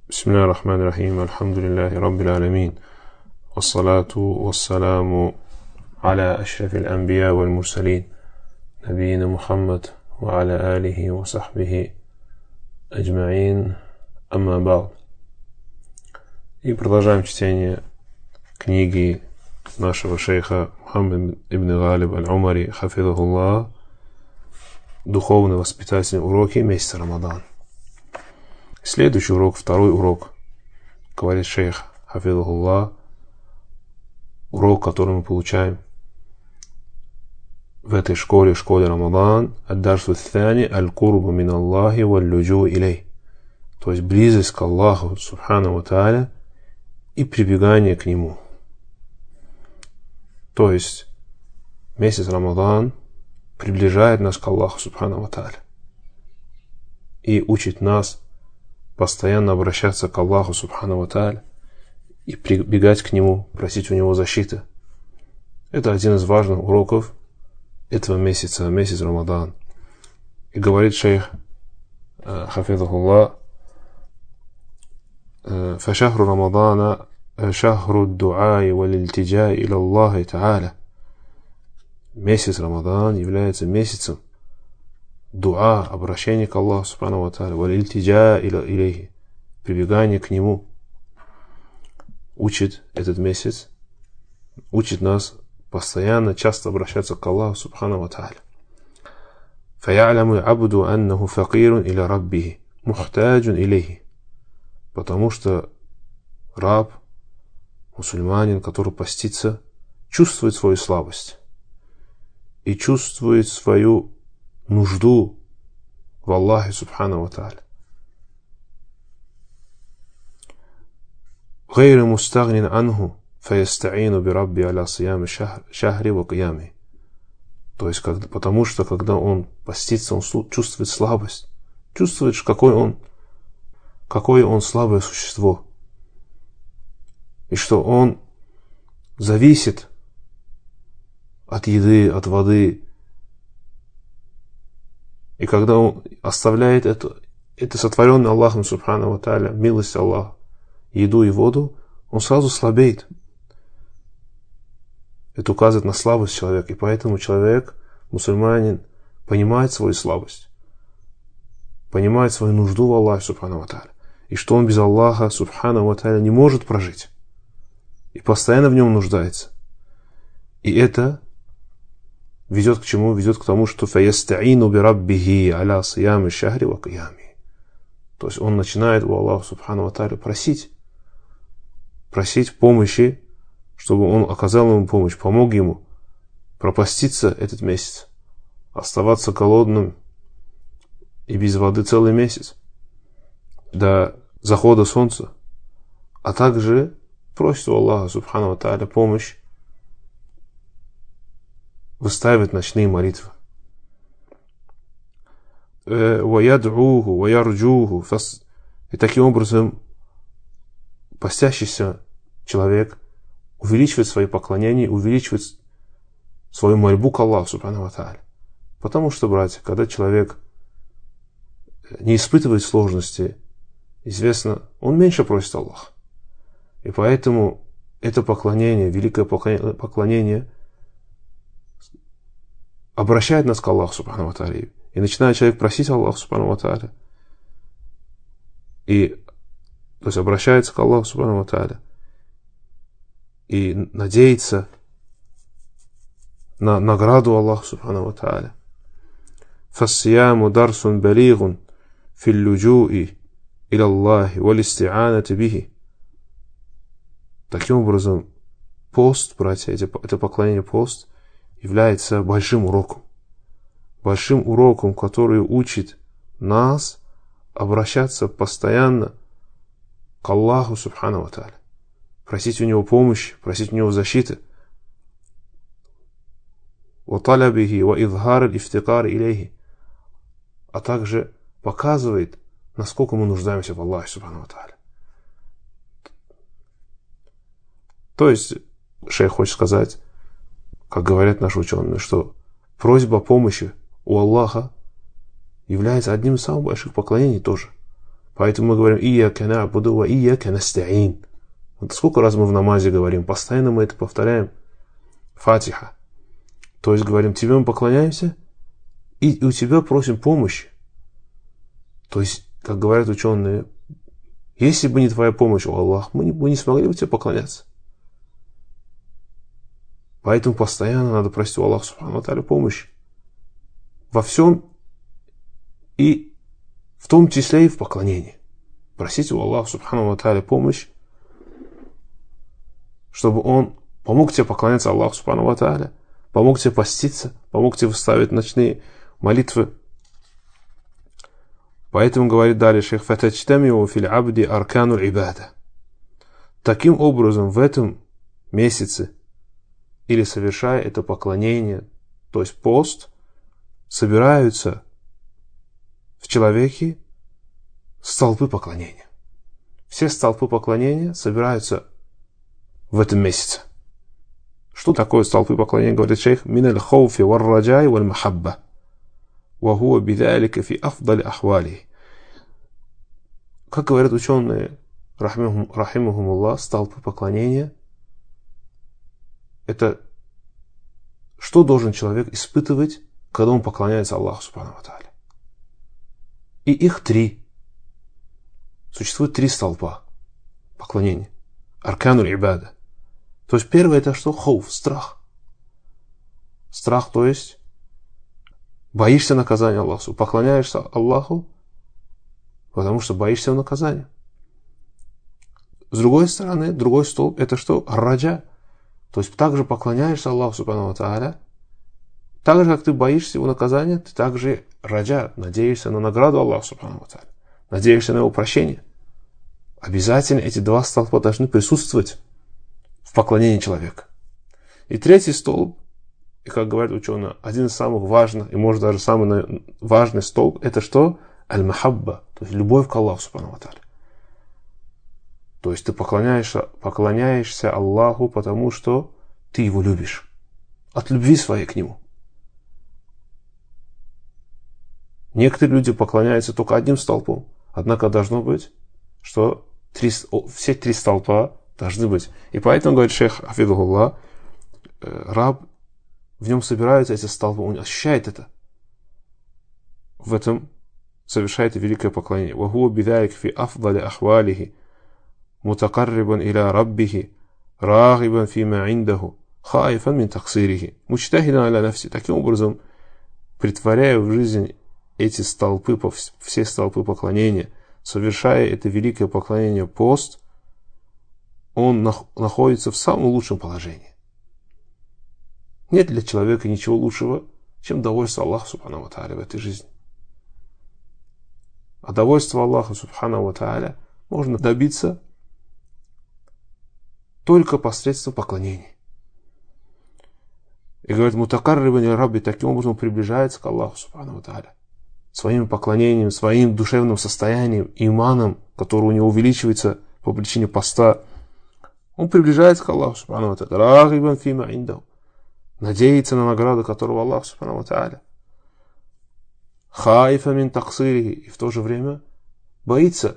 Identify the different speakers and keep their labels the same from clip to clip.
Speaker 1: بسم الله الرحمن الرحيم الحمد لله رب العالمين والصلاة والسلام على أشرف الأنبياء والمرسلين نبينا محمد وعلى آله وصحبه أجمعين أما بعد. И продолжаем чтение книги нашего шейха Мухаммад ибн Галиб аль-Умари хафизахуллах, духовно-воспитательные уроки месяца Рамадан. Следующий урок, второй урок, говорит шейх хафизахуллах, урок, который мы получаем в этой школе Рамадан, ад-дарсу ат-тани аль-курбу мин Аллахи валь-люджу илей, то есть близость к Аллаху субхану ва тааля и прибегание к Нему. То есть месяц Рамадан приближает нас к Аллаху субхану ва тааля и учит нас постоянно обращаться к Аллаху субхану ва тааля и прибегать к Нему, просить у Него защиты. Это один из важных уроков этого месяца, месяц Рамадан. И говорит шейх хафизахуллах: فشهر رمضان شهر الدعاء والالتجاء إلى الله تعالى. Месяц Рамадан является месяцем дуа, обращение к Аллаху субхану ва тааля, валильтиджа илейхи, прибегание к Нему. Учит этот месяц, учит нас постоянно, часто обращаться к Аллаху субхану ва тааля. فَيَعْلَمُ الْعَبْدُ أَنَّهُ فَقِيرٌ إِلَى رَبِّهِ مُحْتَاجٌ إِلَيْهِ. Потому что раб, мусульманин, который постится, чувствует свою слабость и чувствует свою нужду в Аллахе субхану ва тааля. غير مستغن عنه فيستعين بربي على صيام الشهر وقيامه. То есть, потому что когда он постится, он чувствует слабость, чувствует, какое он слабое существо, и что он зависит от еды, от воды. И когда он оставляет это сотворенное Аллахом субхану ва тааля, милость Аллаха, еду и воду, он сразу слабеет. Это указывает на слабость человека. И поэтому человек, мусульманин, понимает свою слабость, понимает свою нужду в Аллахе субхану ва тааля, и что он без Аллаха субхану ва тааля не может прожить, и постоянно в нем нуждается. И это ведет к чему? Ведет к тому, что فَيَسْتَعِينُ بِرَبِّهِ عَلَى صِيَامِ الشَّهْرِ وَقِيَامِهِ. То есть он начинает у Аллаха субхану ва тааля просить помощи, чтобы он оказал ему помощь, помог ему пропаститься этот месяц, оставаться голодным и без воды целый месяц до захода солнца, а также просит у Аллаха субхану ва тааля помощь, выставит ночные молитвы. И таким образом постящийся человек увеличивает свои поклонения, увеличивает свою мольбу к Аллаху субхану ва тааля. Потому что, братья, когда человек не испытывает сложности, известно, он меньше просит Аллаха. И поэтому это поклонение, великое поклонение, обращает нас к Аллаху субхану ва тааля. И начинает человек просить Аллаха субхану ва тааля, то есть обращается к Аллаху субхану ва тааля и надеется на награду Аллаха субхану ва тааля. فَالصِّيَامُ دَرْسٌ بَلِيغٌ فِي اللُّجُوءِ إِلَى اللَّهِ وَالِاسْتِعَانَةِ بِهِ. Таким образом, пост, братья, это поклонение, пост, является большим уроком, который учит нас обращаться постоянно к Аллаху субхану ва тааля, просить у Него помощи, просить у Него защиты, وَطَلَبِهِ وَإِظْهَارِ الْإِفْتِقَارِ إِلَيْهِ, а также показывает, насколько мы нуждаемся в Аллахе субхану ва тааля. То есть шейх хочет сказать, как говорят наши ученые, что просьба о помощи у Аллаха является одним из самых больших поклонений тоже. Поэтому мы говорим «Ияка на'буду ва ияка наста'ин». Вот сколько раз мы в намазе говорим, постоянно мы это повторяем. Фатиха. То есть говорим, тебе мы поклоняемся, и у тебя просим помощи. То есть, как говорят ученые, если бы не твоя помощь, о Аллах, мы не смогли бы тебе поклоняться. Поэтому постоянно надо просить у Аллаха субхану ва тааля помощи. Во всем, и в том числе и в поклонении. Просите у Аллаха субхану ва тааля помощь, чтобы Он помог тебе поклоняться Аллаху субхану ва тааля, помог тебе поститься, помог тебе выставить ночные молитвы. Поэтому говорит далее шейх: «Фатачтамиу фил абди аркану ибада». Таким образом, в этом месяце, или совершая это поклонение, то есть пост, собираются в человеке столпы поклонения. Все столпы поклонения собираются в этом месяце. Что такое столпы поклонения, говорит шейх? «Мин аль-хауфи вар-раджай валь-махабба, ва хуа бидалика фи афдали ахвали». Как говорят ученые, рахимахумуллах, столпы поклонения — это что должен человек испытывать, когда он поклоняется Аллаху субхану ва тааля. И их 3. Существует 3 столпа поклонения. Аркану ибада. То есть первое — это что? Хауф, страх. Страх, то есть боишься наказания Аллаху. Поклоняешься Аллаху, потому что боишься наказания. С другой стороны, другой столб — это что? Раджа. То есть также поклоняешься Аллаху субхану ва тааля. Так же, как ты боишься его наказания, ты также раджа, надеешься на награду Аллаха субхану ва тааля. Надеешься на его прощение. Обязательно эти 2 столпа должны присутствовать в поклонении человека. И 3-й столб, и как говорят ученые, один из самых важных, и может даже самый важный столб, это что? Аль-махабба, то есть любовь к Аллаху субхану ва тааля. То есть ты поклоняешься Аллаху, потому что ты его любишь. От любви своей к нему. Некоторые люди поклоняются только одним столпом. Однако должно быть, что все 3 столпа должны быть. И поэтому, говорит шейх хафидхуллах, раб, в нем собираются эти столпы, он ощущает это. В этом совершает великое поклонение. وَهُوَ بِذَلِكَ فِي أَفْضَلِ أَحْوَالِهِ مُتَقَرِّبًا إِلَى رَبِّهِ راغبا فيما عنده خائفا من تقصيره مجتهدا على نفسه. Таким образом, притворяя в жизнь эти столпы, все столпы поклонения, совершая это великое поклонение пост, он находится в самом лучшем положении. Нет для человека ничего лучшего, чем довольство Аллаха субхану ва тааля в этой жизни. А довольство Аллаха субхану ва тааля можно добиться только посредством поклонения. И говорит, мутакаррибан рабби, таким образом приближается к Аллаху субхану ва тааля своим поклонением, своим душевным состоянием, иманом, который у него увеличивается по причине поста. Он приближается к Аллаху субхану ва тааля, рагибан фима индаху, надеется на награду, которого Аллах субхану ва тааля, хаифа мин таксирихи, и в то же время боится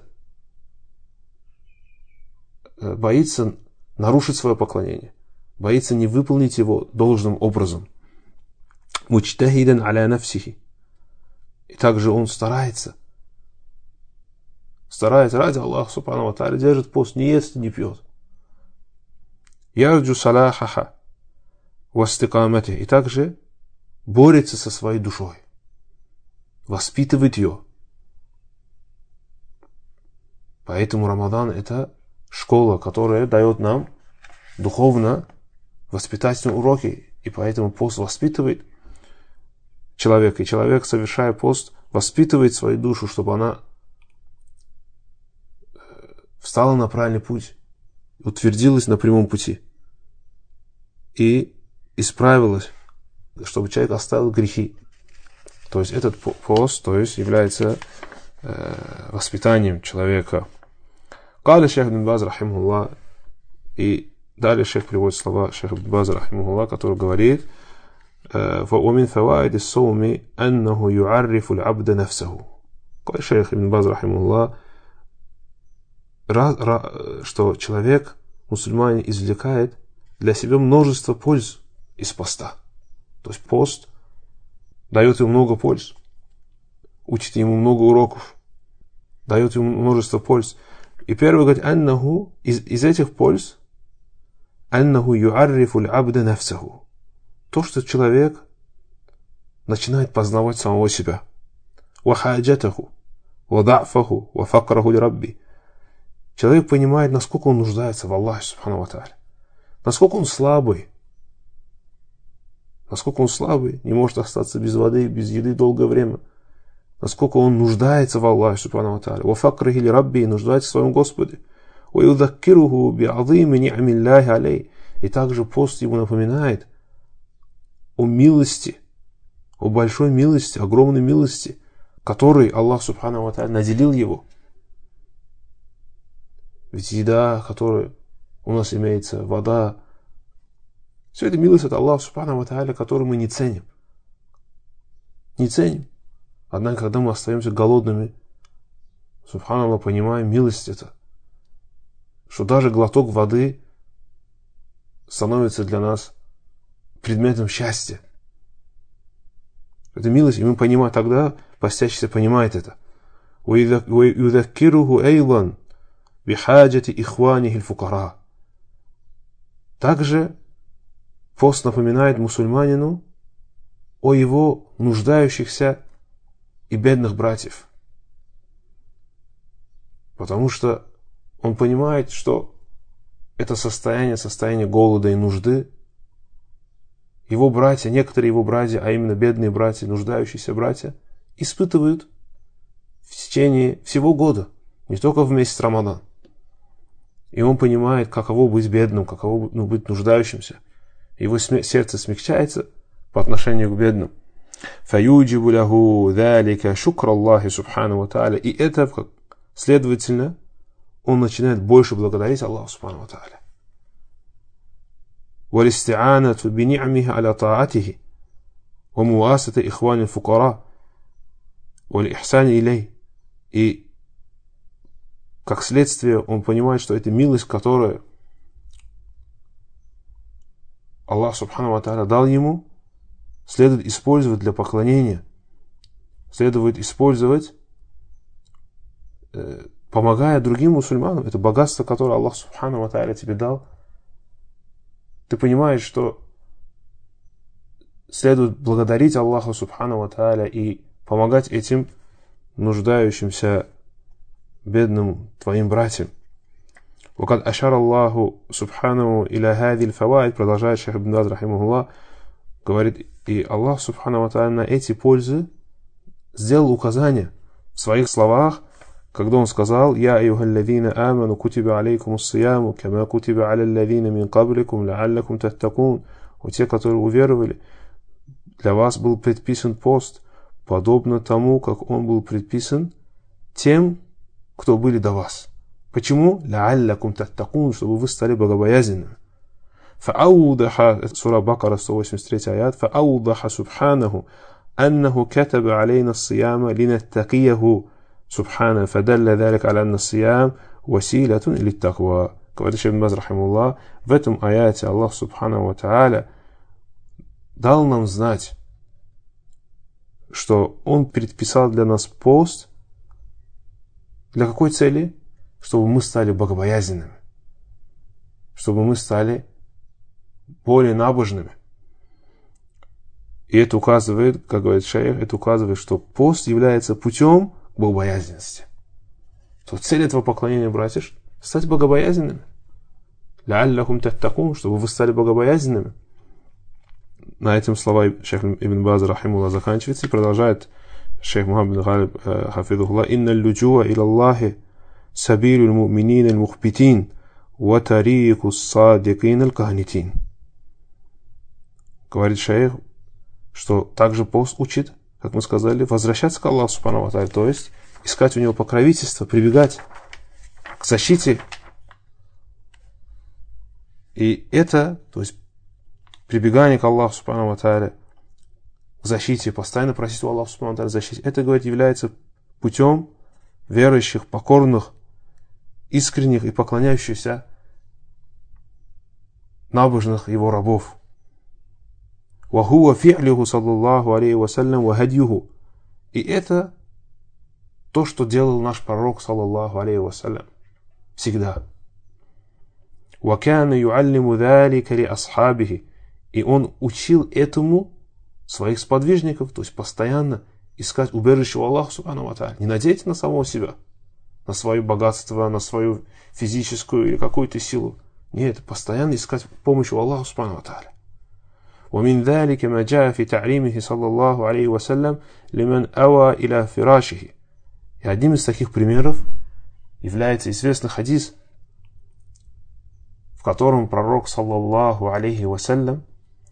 Speaker 1: нарушить свое поклонение, боится не выполнить его должным образом. Мучтахидан аля нафсихи. И также он старается ради Аллаха субхану ва тааля, держит пост, не ест, не пьет. Ярджу салахаха вастикамати. И также борется со своей душой, воспитывает ее. Поэтому Рамадан — это школа, которая дает нам духовно воспитательные уроки. И поэтому пост воспитывает человека. И человек, совершая пост, воспитывает свою душу, чтобы она встала на правильный путь, утвердилась на прямом пути и исправилась, чтобы человек оставил грехи. То есть этот пост, то есть является воспитанием человека. Каля шейх ибн Баз рахимахуллах, и далее шейх приводит слова шейха ибн База рахимахуллах, который говорит: وَمِنْ فَوَائِدِ الصَّوْمِ أَنَّهُ يُعَرِّفُ الْعَبْدَ نَفْسَهُ. Шейх ибн Баз рахимахуллах что человек, мусульманин, извлекает для себя множество польз из поста. То есть пост дает ему много польз, учит ему много уроков, дает ему множество польз. И первый говорит, аннаху, из этих польз, аннаху юаррифу аль-абда нафсаху. То, что человек начинает познавать самого себя. Ва хаджатаху, ва да'фаху, ва факраху ли-рабби. Человек понимает, насколько он нуждается в Аллахе, субхану ва тааля. Насколько он слабый. Насколько он слабый, не может остаться без воды, без еды долгое время. Насколько он нуждается в Аллахе, субхану ва тааля. Ва факраху ли-рабби, нуждается в своем Господе. Ва юдаккируху би'азими ни'амиллахи алей. И также пост ему напоминает о милости, о большой милости, огромной милости, которой Аллах субхану ва тааля наделил его. Ведь еда, которая у нас имеется, вода, все это милость от Аллаха субхану ва тааля, которую мы не ценим. Не ценим. Однако, когда мы остаемся голодными, субханаллах, понимаем милость это, что даже глоток воды становится для нас предметом счастья. Это милость, и мы понимаем, тогда постящийся понимает это. وَيُذَكِّرُهُ أَيْضًا بِحَاجَةِ إِخْوَانِهِ الْفُقَرَاءِ. Также пост напоминает мусульманину о его нуждающихся и бедных братьев. Потому что он понимает, что это состояние голода и нужды. Его братья, некоторые его братья, а именно бедные братья, нуждающиеся братья, испытывают в течение всего года, не только в месяц Рамадан. И он понимает, каково быть бедным, каково быть нуждающимся. Его сердце смягчается по отношению к бедным. فَيُوجِبُ لَهُ ذَلِكَ شُكْرَ اللَّهِ سُبْحَانَهُ وَتَعَالَى. И это, следовательно, он начинает больше благодарить Аллаху субхану ва тааля. والاستعانة بنعمه على طاعته ومواساة إخوان الفقراء والإحسان إليه. И как следствие он понимает, что это милость, которую Аллах субхану ва тааля дал ему, следует использовать для поклонения, следует использовать, помогая другим мусульманам. Это богатство, которое Аллах субхану ва тааля тебе дал. Ты понимаешь, что следует благодарить Аллаху субхану ва тааля и помогать этим нуждающимся бедным твоим братьям. وقد أشار الله سبحانه إلى هذه الفوائد. Продолжает шейх Ибн Баз рахимахуллах, говорит, и Аллах субхану ва тааля на эти пользы сделал указание в своих словах, когда он сказал: «Я айюхаллазина аману кутиба алейкум ас-сияму, кама кутиба аля аллазина мин кабликум, лааллакум таттакун». У те, которые уверовали, для вас был предписан пост, подобно тому, как он был предписан тем, кто были до вас. Почему? Лааллакум таттакун, чтобы вы стали богобоязненными. فأوضح سورة بقرة 183 آيات فأوضح سبحانه أنه كتب علينا الصيام لنتقيه سبحانه فدل ذلك على أن الصيام وسيلة للتقوى. Говорит шейх Ибн Баз рахимахуллах, в этом аяте Аллах субхану ва тааля дал нам знать, что Он предписал для нас пост. Для какой цели? Чтобы мы стали богобоязненными, чтобы мы стали более набожными. И это указывает, как говорит шейх, это указывает, что пост является путем к богобоязненности. То цель этого поклонения, братья, стать богобоязненными. Лааллахум таттакун, чтобы вы стали богобоязненными. На этом слова шейх Ибн Баз рахимахуллах заканчивается, и продолжает шейх Мухаммад бин Галиб хафидухуллах: «Инна аль-луджуа иля Аллахи сабилу аль-му'минин аль-мухбитин ва тарику ас-садикин аль-кахнитин». Говорит шейх, что также пост учит, как мы сказали, возвращаться к Аллаху субхану ва тааля, то есть искать у него покровительство, прибегать к защите. И это, то есть прибегание к Аллаху субхану ва тааля, к защите, постоянно просить у Аллаха субхану ва тааля защите, это, говорит, является путем верующих, покорных искренних и поклоняющихся набожных его рабов. وَهُوَ فِعْلُهُ صَلَّى اللَّهُ عَلَيْهِ وَسَلَّمَ وَهَدْيُهُ. И это то, что делал наш пророк, саллаллаху алейхи вассалям, всегда. وَكَانَ يُعَلِّمُ ذَلِكَ لِأَصْحَابِهِ. И он учил этому своих сподвижников, то есть постоянно искать убежище у Аллаха субхану ва тааля. Не надейте на самого себя, на свое богатство, на свою физическую или какую-то силу. Нет, постоянно искать помощь у Аллаха субхану ва тааля. ومن ذلك ما جاء في تعليمه صلى الله عليه وسلم لمن أوى إلى فراشه. И одним из таких примеров является известный хадис, в котором пророк саллаллаху алейхи вассалям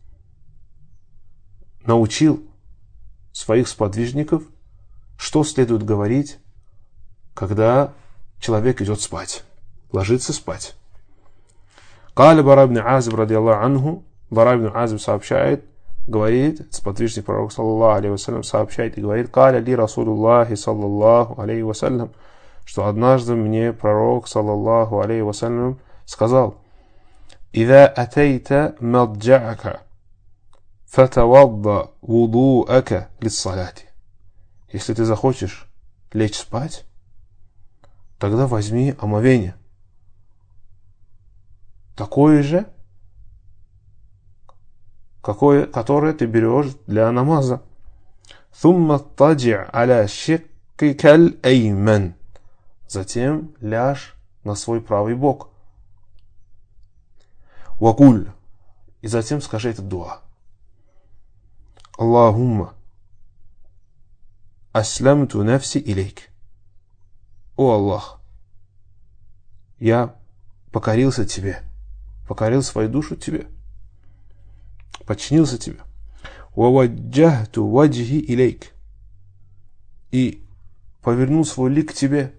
Speaker 1: научил своих сподвижников, что следует говорить, когда человек идет спать, ложится спать. قال Бара ибн Азиб радiyаллаху анху, Бара ибн Азиб сообщает, говорит, сподвижник пророк саллаллаху алейхи вассалям сообщает и говорит: «Каля ли Расулуллахи саллаллаху алейхи вассалям», что однажды мне пророк саллаллаху алейхи вассалям сказал: «Иза атейта маджа'ака фатавадда вуду'ака лиссалати». Если ты захочешь лечь спать, тогда возьми омовение, такое же, которое ты берешь для намаза. ثم اضطجع على شقك الأيمن. Затем ляжь на свой правый бок. وقل. И затем скажи этот дуа. Аллахумма аслямту нафси илейк. О Аллах, я покорился тебе, покорил свою душу тебе, подчинился тебе. Ваваджахту ваджхи илейк. И повернул свой лик к тебе.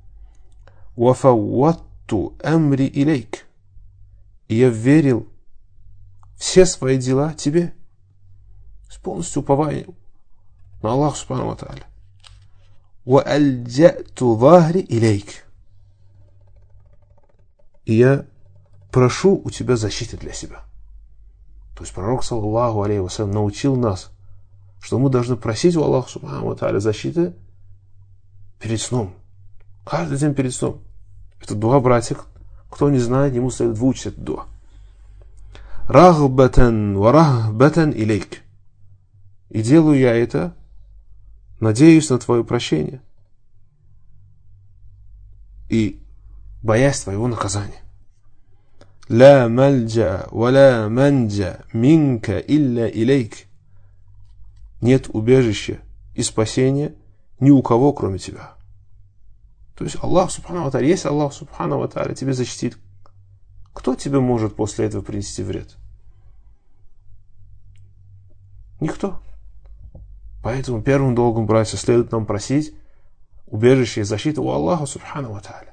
Speaker 1: Вафавватту амри илейк. И я верил все свои дела тебе, с полностью упованием на Аллаха субхану ва тааля. Ваальджату вахри илейк. И я прошу у тебя защиты для себя. То есть пророк саллаллаху алейхи вассалям научил нас, что мы должны просить у Аллаха субхану ва тааля защиты перед сном. Каждый день перед сном. Это дуа, братик. Кто не знает, ему следует выучить эту дуа. Рахбатан ва рахбатан илейк. И делаю я это, надеюсь на твое прощение и боясь твоего наказания. لا ملجأ ولا منجا منك إلا إليك. Нет убежища и спасения ни у кого, кроме тебя. То есть Аллах субхану ва тааля, если Аллах субхану ва тааля тебя защитит, кто тебе может после этого принести вред? Никто. Поэтому первым долгом, братья, следует нам просить убежище и защиту у Аллаха субхану ва тааля.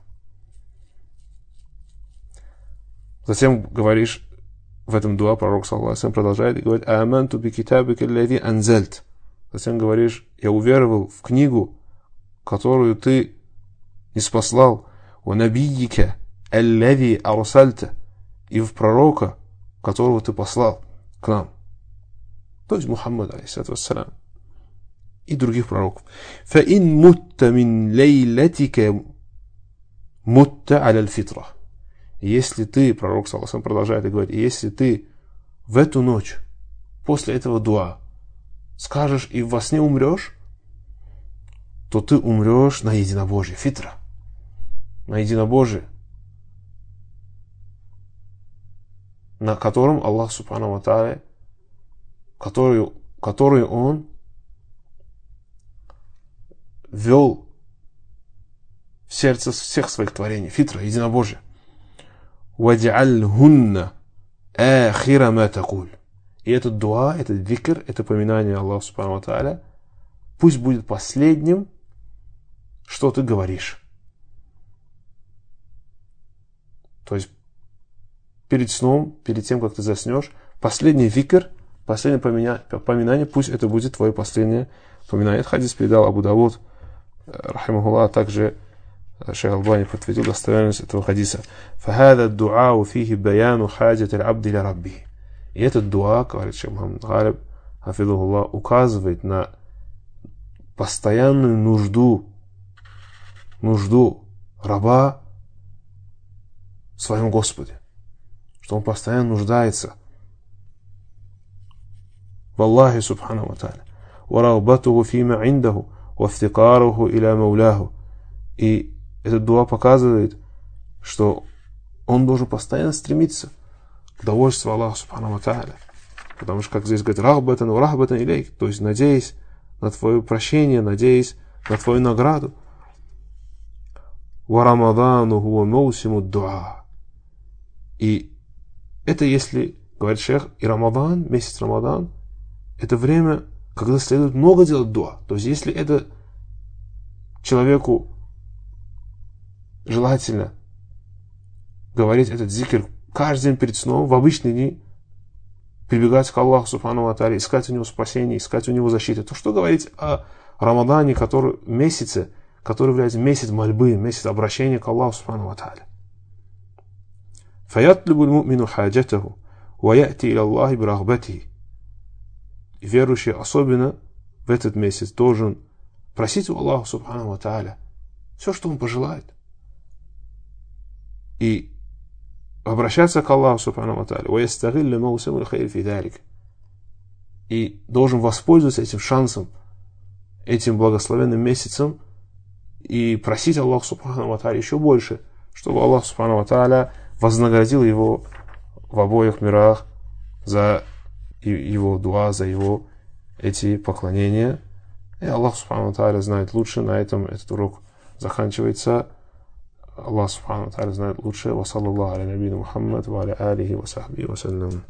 Speaker 1: Затем говоришь в этом дуа, пророк саллаллаху алейхи ва саллям продолжает и говорит: «Аманту би китабика аллази анзальт». Затем говоришь: «Я уверовал в книгу, которую ты ниспослал, ва набийика аллази арсальта», и в пророка, которого ты послал к нам, то есть Мухаммад алейхиссалату вассалям, и других пророков. «Фа ин мутта мин лейлатика мутта аля аль-фитра». Если ты, пророк саллаллаху алейхи ва саллям продолжает и говорит, если ты в эту ночь после этого дуа скажешь и во сне умрешь, то ты умрешь на единобожие, фитра, на единобожие, на котором Аллах субхану ва тааля, который он ввел в сердце всех своих творений, фитра, единобожие. وَجْعَلْهُنَّ آخِرَ مَا تَقُولُ. И этот дуа, этот викр, это поминание Аллаха субхану ва тааля, пусть будет последним, что ты говоришь. То есть перед сном, перед тем, как ты заснешь, последний викр, последнее поминание, пусть это будет твое последнее поминание. Этот хадис передал Абу Давуд, рахимахуллах, а также Шейх Албани подтвердил достоверность этого хадиса. فَهَذَا الدُّعَاءُ فِيهِ بَيَانُ حَاجَةِ الْعَبْدِ لِرَبِّهِ. И этот дуа, говорит шейх Мухаммад Галиб, хафидухуллах, указывает на постоянную нужду раба в своем Господе, что он постоянно нуждается в Аллахе субхану ва тааля, ва рагбатуху фима индаху, ваифтикаруху иля мауляху. И этот дуа показывает, что он должен постоянно стремиться к довольству Аллаха субхану ва тааля, потому что, как здесь говорит, рагбатан ва рахбатан илейк, то есть надеясь на твое прощение, надеясь на твою награду. Ва рамадану хуа маусиму дуа. И это, если, говорит шейх, и Рамадан, месяц Рамадан, это время, когда следует много делать дуа. То есть, если это человеку желательно говорить этот зикр каждый день перед сном, в обычные дни, прибегать к Аллаху субхану ва тааля, искать у него спасение, искать у него защиту, то что говорить о Рамадане, месяце, который является месяц мольбы, месяц обращения к Аллаху субхану ва тааля. فَيَطْلُبُ الْمُؤْمِنُ حَاجَتَهُ وَيَأْتِي إِلَى اللَّهِ بِرَغْبَتِهِ. И верующий особенно в этот месяц должен просить у Аллаха субхану ва тааля все, что он пожелает, и обращаться к Аллаху субхану ва тааля, وَيَسْتَغِلُّ مَوْسِمُ الْخَيْرِ فِي ذَلِكَ. И должен воспользоваться этим шансом, этим благословенным месяцем, и просить Аллаха субхану ва тааля еще больше, чтобы Аллах субхану ва тааля вознаградил его в обоих мирах за его дуа, за его эти поклонения. И Аллах субхану ва тааля знает лучше. На этом этот урок заканчивается. Аллах субхану ва тааля знает лучше. Ва саллаллаху аля набийна Мухаммад ва аля алихи ва сахбихи ва саллям.